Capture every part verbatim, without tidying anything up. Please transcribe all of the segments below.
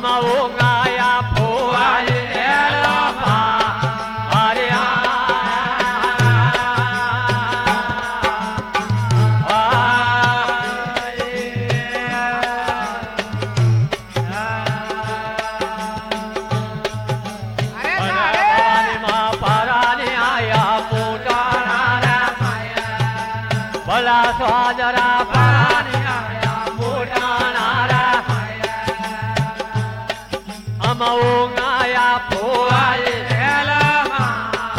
ઊંઘાયા ફોવાય એળમાં સ્વાજરા પાણી આયા મોટાણા અમ ઊંઘાયા ફોવાય એળમાં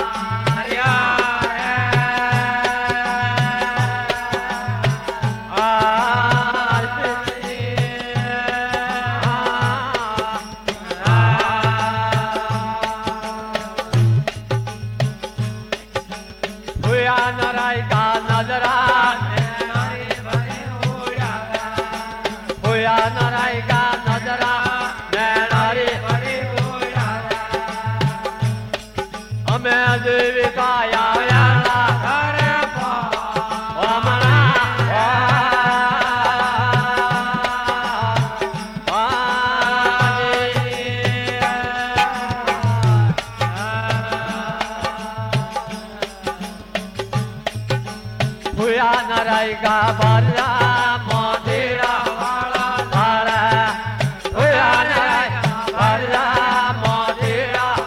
નરાયકા ભલા મોઢેરા વાળા તારા હોયા નરાયકા ભલા મોઢેરા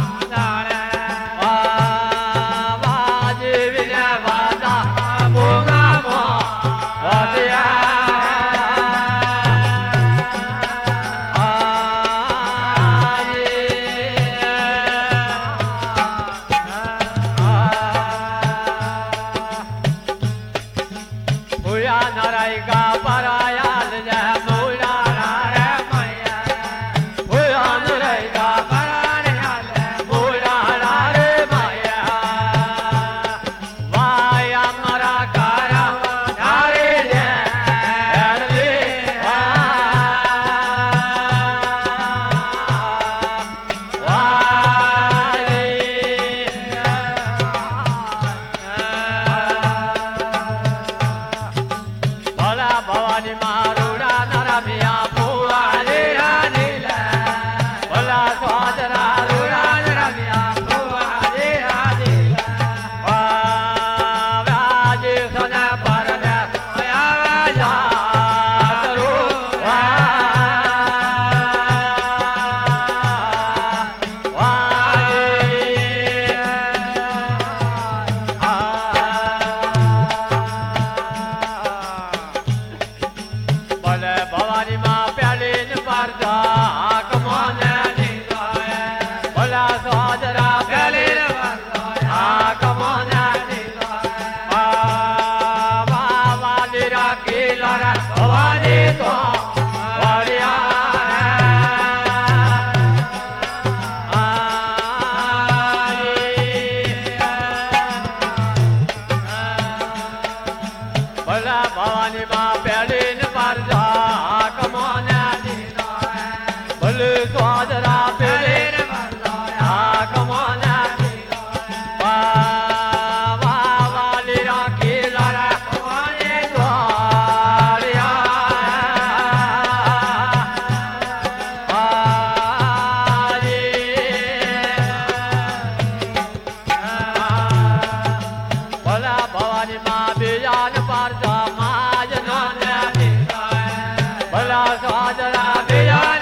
તારા વાજે વિના વાદા મોગા મો નરાયકા પરાયા જય મોડા રે મૈયા હોયા નરાયકા પરાયા મોડા રે મૈયા વાયા મારા કારા ધારે દે રે ભવાની મારુડા નરમિયા ફુવારે રાનીલા ભલા સ્વાદરા રૂડા નરમિયા ફુવારે રાનીલા વાજે સના પરને આયા રો ભવાની માં પ્યાલી ને પરજા કમોને ભલા સ્વાદરા પ્યાલી ને પરજા કમોને વાલી રાખી લરા ભવાની તો ભલા ભવાની માં પ્યાલી ને પરજા કમોને ભલે સ્વાદરા પેલે આ કમોને વાલી રાખી લરા ભવાની ભલા ભવાની માં બીજાન પરજા માજ નો ભલા સ્વાદરા બીજા